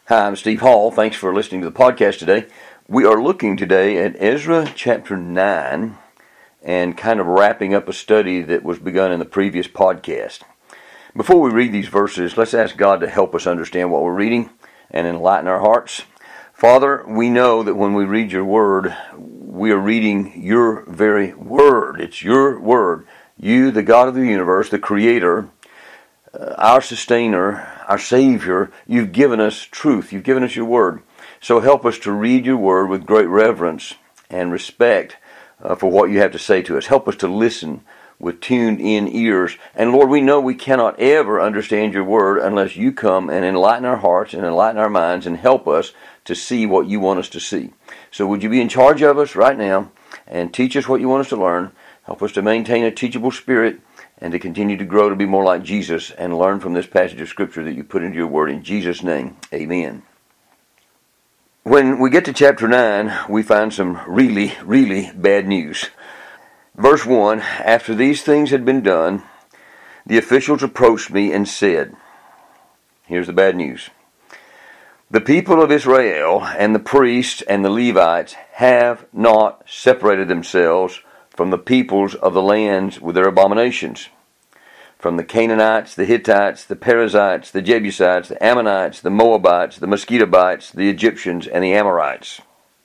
Hi, I'm Steve Hall. Thanks for listening to the podcast today. We are looking today at Ezra chapter 9 and kind of wrapping up a study that was begun in the previous podcast. Before we read these verses, let's ask God to help us understand what we're reading and enlighten our hearts. Father, we know that when we read your word, we are reading your very word. It's your word. You, the God of the universe, the creator, our sustainer, our Savior, you've given us truth. You've given us your word. So help us to read your word with great reverence and respect for what you have to say to us. Help us to listen with tuned-in ears. And Lord, we know we cannot ever understand your word unless you come and enlighten our hearts and enlighten our minds and help us to see what you want us to see. So would you be in charge of us right now and teach us what you want us to learn? Help us to maintain a teachable spirit and to continue to grow to be more like Jesus and learn from this passage of Scripture that you put into your word. In Jesus' name, amen. When we get to chapter 9, we find some really, really bad news. Verse 1, after these things had been done, the officials approached me and said, here's the bad news. The people of Israel and the priests and the Levites have not separated themselves from the peoples of the lands with their abominations, from the Canaanites, the Hittites, the Perizzites, the Jebusites, the Ammonites, the Moabites, the Mosquitobites, the Egyptians, and the Amorites.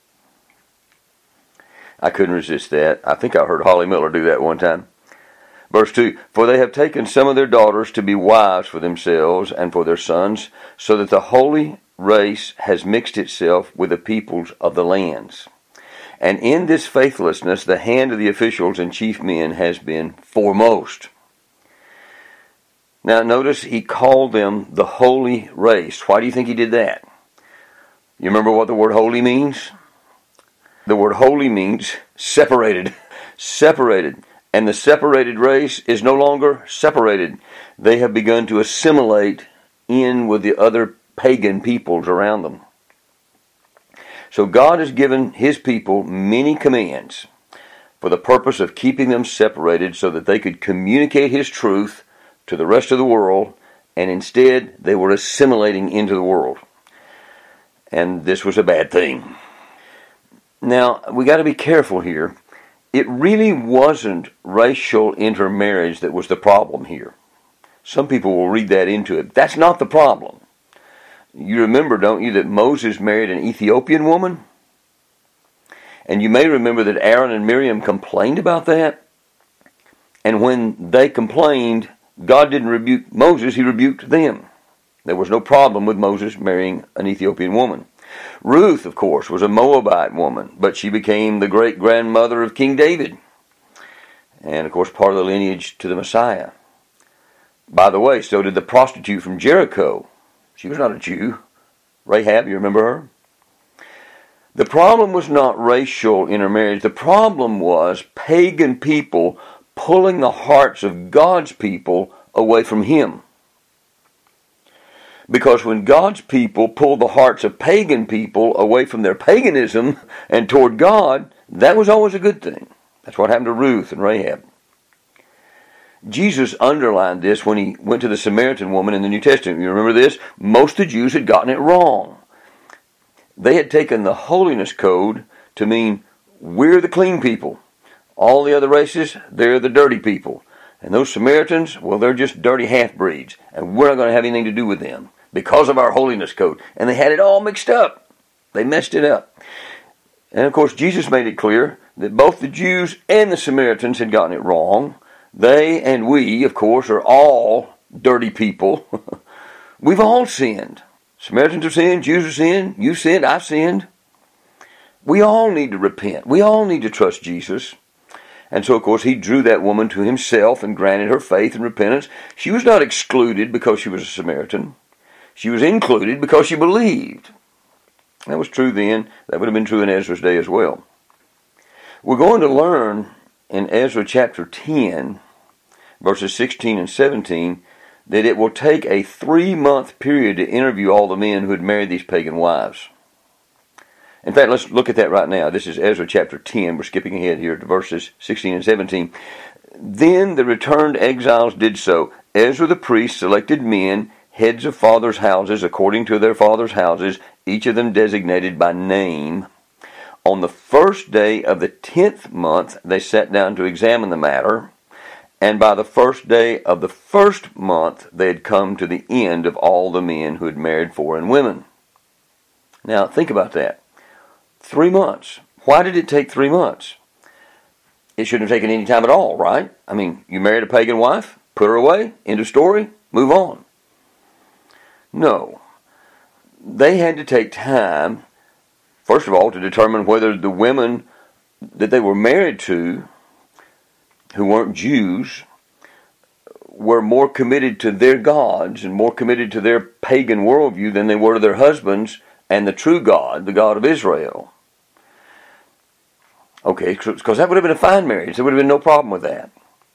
I couldn't resist that. I think I heard Holly Miller do that one time. Verse 2, for they have taken some of their daughters to be wives for themselves and for their sons, so that the holy race has mixed itself with the peoples of the lands. And in this faithlessness, the hand of the officials and chief men has been foremost. Now notice he called them the holy race. Why do you think he did that? You remember what the word holy means? The word holy means separated. Separated. And the separated race is no longer separated. They have begun to assimilate in with the other pagan peoples around them. So God has given his people many commands for the purpose of keeping them separated so that they could communicate his truth to the rest of the world, and instead they were assimilating into the world. And this was a bad thing. Now, we got to be careful here. It really wasn't racial intermarriage that was the problem here. Some people will read that into it. That's not the problem. You remember, don't you, that Moses married an Ethiopian woman? And you may remember that Aaron and Miriam complained about that. And when they complained, God didn't rebuke Moses, he rebuked them. There was no problem with Moses marrying an Ethiopian woman. Ruth, of course, was a Moabite woman, but she became the great-grandmother of King David. And, of course, part of the lineage to the Messiah. By the way, so did the prostitute from Jericho. She was not a Jew. Rahab, you remember her? The problem was not racial intermarriage. The problem was pagan people pulling the hearts of God's people away from him. Because when God's people pulled the hearts of pagan people away from their paganism and toward God, that was always a good thing. That's what happened to Ruth and Rahab. Jesus underlined this when he went to the Samaritan woman in the New Testament. You remember this? Most of the Jews had gotten it wrong. They had taken the holiness code to mean we're the clean people. All the other races, they're the dirty people. And those Samaritans, well, they're just dirty half-breeds. And we're not going to have anything to do with them because of our holiness code. And they had it all mixed up. They messed it up. And of course, Jesus made it clear that both the Jews and the Samaritans had gotten it wrong. They and we, of course, are all dirty people. We've all sinned. Samaritans have sinned, Jews have sinned, you've sinned, I've sinned. We all need to repent. We all need to trust Jesus. And so, of course, he drew that woman to himself and granted her faith and repentance. She was not excluded because she was a Samaritan. She was included because she believed. That was true then. That would have been true in Ezra's day as well. We're going to learn in Ezra chapter 10, verses 16 and 17, that it will take a 3-month period to interview all the men who had married these pagan wives. In fact, let's look at that right now. This is Ezra chapter 10. We're skipping ahead here to verses 16 and 17. Then the returned exiles did so. Ezra the priest selected men heads of fathers' houses, according to their fathers' houses, each of them designated by name. On the first day of the 10th month, they sat down to examine the matter, and by the first day of the first month, they had come to the end of all the men who had married foreign women. Now, think about that. 3 months. Why did it take 3 months? It shouldn't have taken any time at all, right? I mean, you married a pagan wife, put her away, end of story, move on. No. They had to take time, first of all, to determine whether the women that they were married to, who weren't Jews, were more committed to their gods and more committed to their pagan worldview than they were to their husbands and the true God, the God of Israel. Okay, because that would have been a fine marriage. There would have been no problem with that.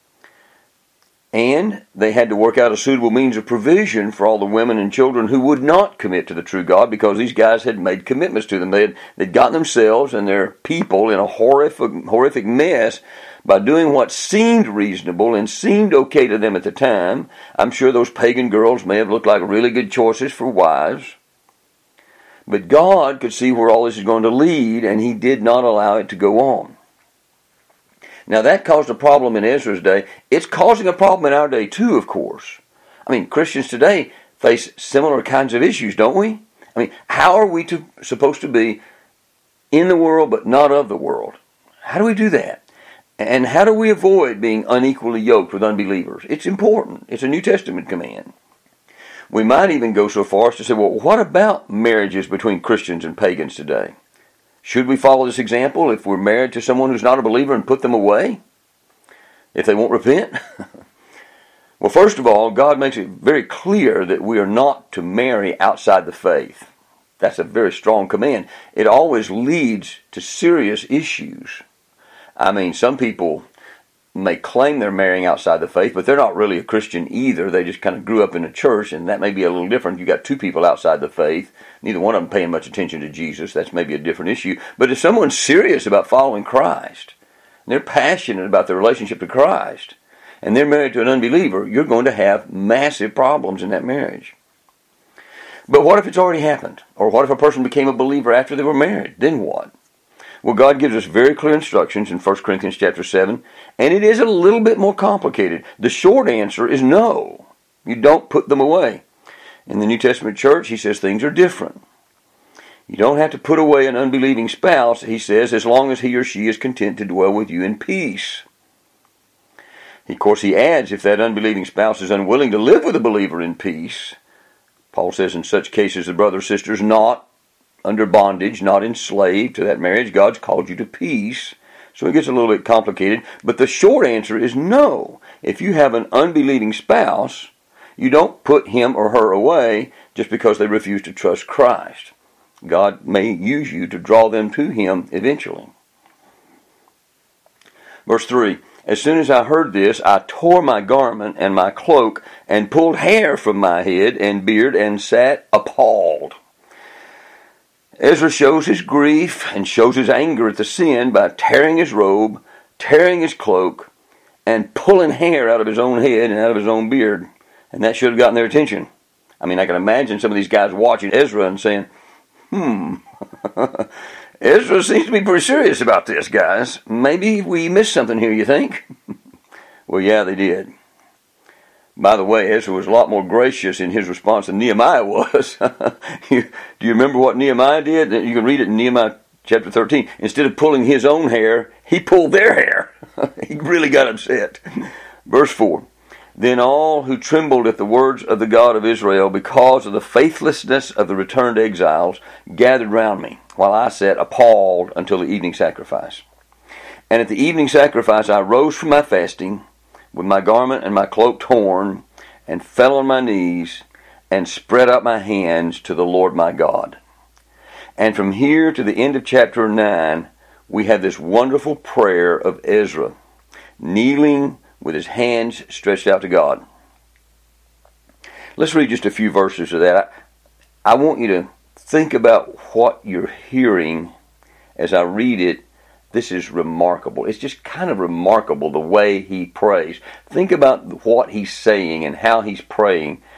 And they had to work out a suitable means of provision for all the women and children who would not commit to the true God, because these guys had made commitments to them. They'd gotten themselves and their people in a horrific mess by doing what seemed reasonable and seemed okay to them at the time. I'm sure those pagan girls may have looked like really good choices for wives. But God could see where all this is going to lead, and He did not allow it to go on. Now, that caused a problem in Ezra's day. It's causing a problem in our day too, of course. I mean, Christians today face similar kinds of issues, don't we? I mean, how are we supposed to be in the world but not of the world? How do we do that? And how do we avoid being unequally yoked with unbelievers? It's important. It's a New Testament command. We might even go so far as to say, well, what about marriages between Christians and pagans today? Should we follow this example if we're married to someone who's not a believer and put them away if they won't repent? Well, first of all, God makes it very clear that we are not to marry outside the faith. That's a very strong command. It always leads to serious issues. I mean, some people may claim they're marrying outside the faith, but they're not really a Christian either. They just kind of grew up in a church, and that may be a little different. You got two people outside the faith, neither one of them paying much attention to Jesus. That's maybe a different issue. But if someone's serious about following Christ, and they're passionate about their relationship to Christ, and they're married to an unbeliever, you're going to have massive problems in that marriage. But what if it's already happened? Or what if a person became a believer after they were married? Then what? Well, God gives us very clear instructions in 1 Corinthians chapter 7, and it is a little bit more complicated. The short answer is no. You don't put them away. In the New Testament church, he says things are different. You don't have to put away an unbelieving spouse, he says, as long as he or she is content to dwell with you in peace. Of course, he adds, if that unbelieving spouse is unwilling to live with a believer in peace, Paul says in such cases the brother or sister is not under bondage, not enslaved to that marriage. God's called you to peace. So it gets a little bit complicated. But the short answer is no. If you have an unbelieving spouse, you don't put him or her away just because they refuse to trust Christ. God may use you to draw them to Him eventually. Verse 3, as soon as I heard this, I tore my garment and my cloak and pulled hair from my head and beard and sat appalled. Ezra shows his grief and shows his anger at the sin by tearing his robe, tearing his cloak, and pulling hair out of his own head and out of his own beard. And that should have gotten their attention. I mean, I can imagine some of these guys watching Ezra and saying, Ezra seems to be pretty serious about this, guys. Maybe we missed something here, you think? Well, yeah, they did. By the way, Ezra was a lot more gracious in his response than Nehemiah was. Do you remember what Nehemiah did? You can read it in Nehemiah chapter 13. Instead of pulling his own hair, he pulled their hair. He really got upset. Verse 4. Then all who trembled at the words of the God of Israel because of the faithlessness of the returned exiles gathered round me, while I sat appalled until the evening sacrifice. And at the evening sacrifice I rose from my fasting, with my garment and my cloak torn, and fell on my knees, and spread out my hands to the Lord my God. And from here to the end of chapter 9, we have this wonderful prayer of Ezra, kneeling with his hands stretched out to God. Let's read just a few verses of that. I want you to think about what you're hearing as I read it. This is remarkable. It's just kind of remarkable the way he prays. Think about what he's saying and how he's praying.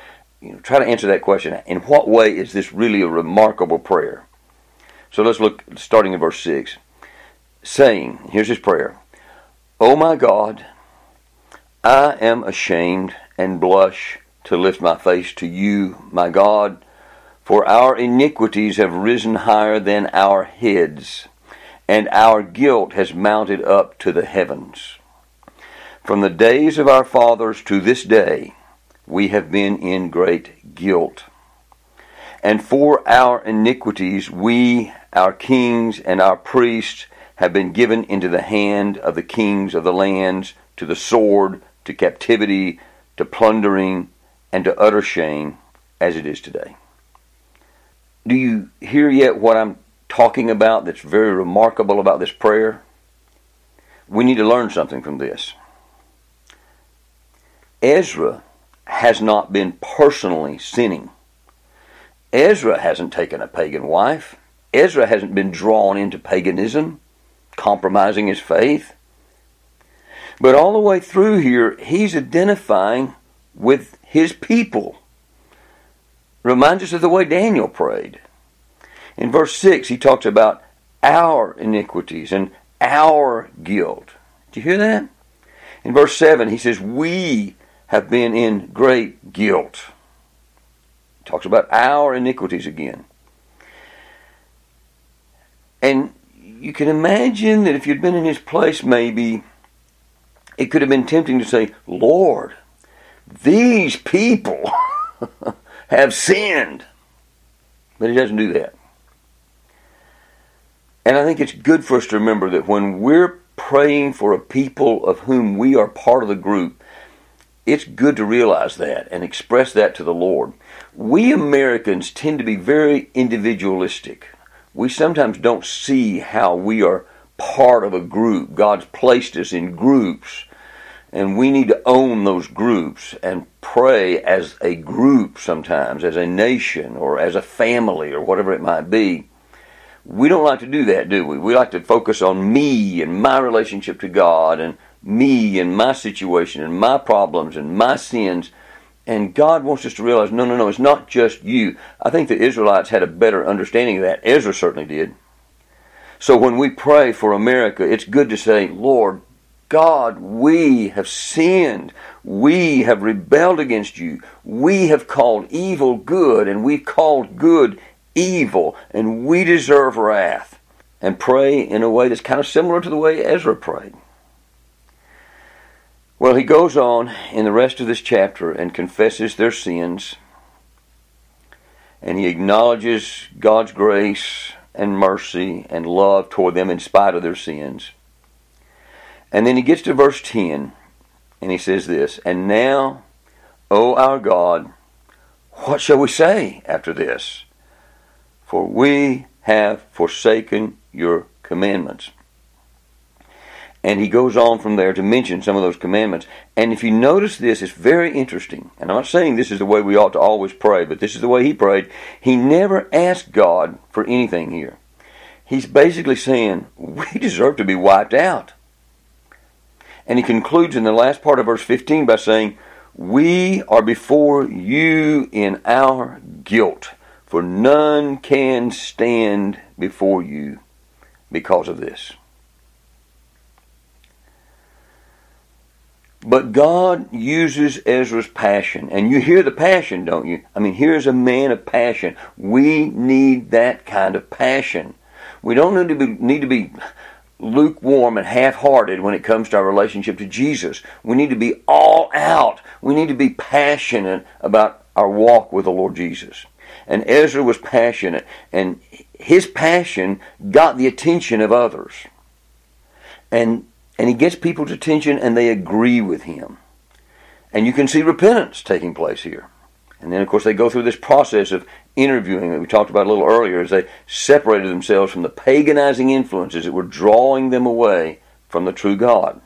try to answer that question. In what way is this really a remarkable prayer? So let's look, starting in verse 6. Saying, here's his prayer, O my God, I am ashamed and blush to lift my face to you, my God, for our iniquities have risen higher than our heads, and our guilt has mounted up to the heavens. From the days of our fathers to this day, we have been in great guilt. And for our iniquities, we, our kings, and our priests have been given into the hand of the kings of the lands, to the sword, to captivity, to plundering, and to utter shame, as it is today. Do you hear yet what I'm talking about that's very remarkable about this prayer? We need to learn something from this. Ezra has not been personally sinning. Ezra hasn't taken a pagan wife. Ezra hasn't been drawn into paganism, compromising his faith. But all the way through here, he's identifying with his people. Reminds us of the way Daniel prayed. In verse 6, he talks about our iniquities and our guilt. Did you hear that? In verse 7, he says, we have been in great guilt. He talks about our iniquities again. And you can imagine that if you'd been in his place, maybe it could have been tempting to say, Lord, these people have sinned. But he doesn't do that. And I think it's good for us to remember that when we're praying for a people of whom we are part of the group, it's good to realize that and express that to the Lord. We Americans tend to be very individualistic. We sometimes don't see how we are part of a group. God's placed us in groups, and we need to own those groups and pray as a group sometimes, as a nation or as a family or whatever it might be. We don't like to do that, do we? We like to focus on me and my relationship to God and me and my situation and my problems and my sins. And God wants us to realize, no, it's not just you. I think the Israelites had a better understanding of that. Ezra certainly did. So when we pray for America, it's good to say, Lord God, we have sinned. We have rebelled against you. We have called evil good, and we've called good evil, and we deserve wrath. And pray in a way that's kind of similar to the way Ezra prayed. Well, he goes on in the rest of this chapter and confesses their sins, and he acknowledges God's grace and mercy and love toward them in spite of their sins. And then he gets to verse 10, and he says this, And now, O our God, what shall we say after this? For we have forsaken your commandments. And he goes on from there to mention some of those commandments. And if you notice this, it's very interesting. And I'm not saying this is the way we ought to always pray, but this is the way he prayed. He never asked God for anything here. He's basically saying, we deserve to be wiped out. And he concludes in the last part of verse 15 by saying, we are before you in our guilt, for none can stand before you because of this. But God uses Ezra's passion. And you hear the passion, don't you? I mean, here's a man of passion. We need that kind of passion. We don't need to be lukewarm and half-hearted when it comes to our relationship to Jesus. We need to be all out. We need to be passionate about our walk with the Lord Jesus. And Ezra was passionate. And his passion got the attention of others. And he gets people's attention, and they agree with him. And you can see repentance taking place here. And then, of course, they go through this process of interviewing that we talked about a little earlier as they separated themselves from the paganizing influences that were drawing them away from the true God.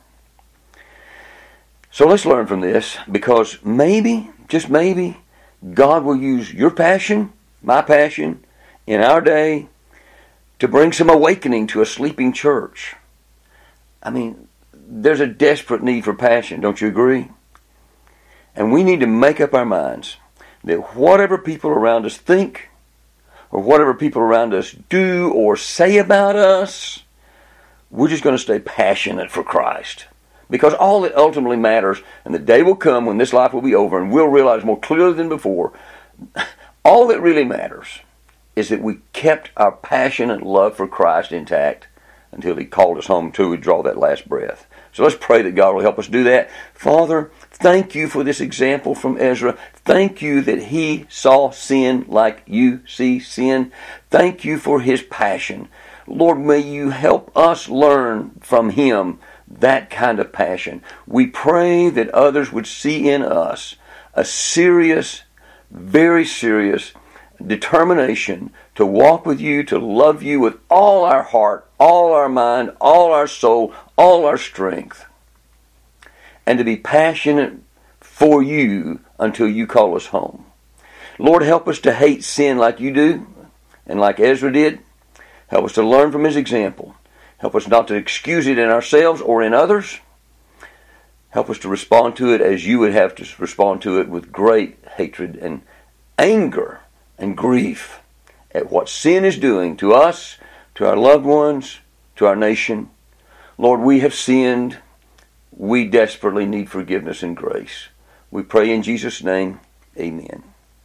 So let's learn from this, because maybe, just maybe, God will use your passion, my passion, in our day to bring some awakening to a sleeping church. I mean, there's a desperate need for passion, don't you agree? And we need to make up our minds that whatever people around us think, or whatever people around us do or say about us, we're just going to stay passionate for Christ. Because all that ultimately matters, and the day will come when this life will be over, and we'll realize more clearly than before, all that really matters is that we kept our passionate love for Christ intact until He called us home till we draw that last breath. So let's pray that God will help us do that. Father, thank you for this example from Ezra. Thank you that he saw sin like you see sin. Thank you for his passion. Lord, may you help us learn from him that kind of passion. We pray that others would see in us a serious, very serious determination to walk with you, to love you with all our heart, all our mind, all our soul, all our strength, and to be passionate for you until you call us home. Lord, help us to hate sin like you do and like Ezra did. Help us to learn from his example. Help us not to excuse it in ourselves or in others. Help us to respond to it as you would have to respond to it, with great hatred and anger and grief at what sin is doing to us, to our loved ones, to our nation. Lord, we have sinned. We desperately need forgiveness and grace. We pray in Jesus' name. Amen.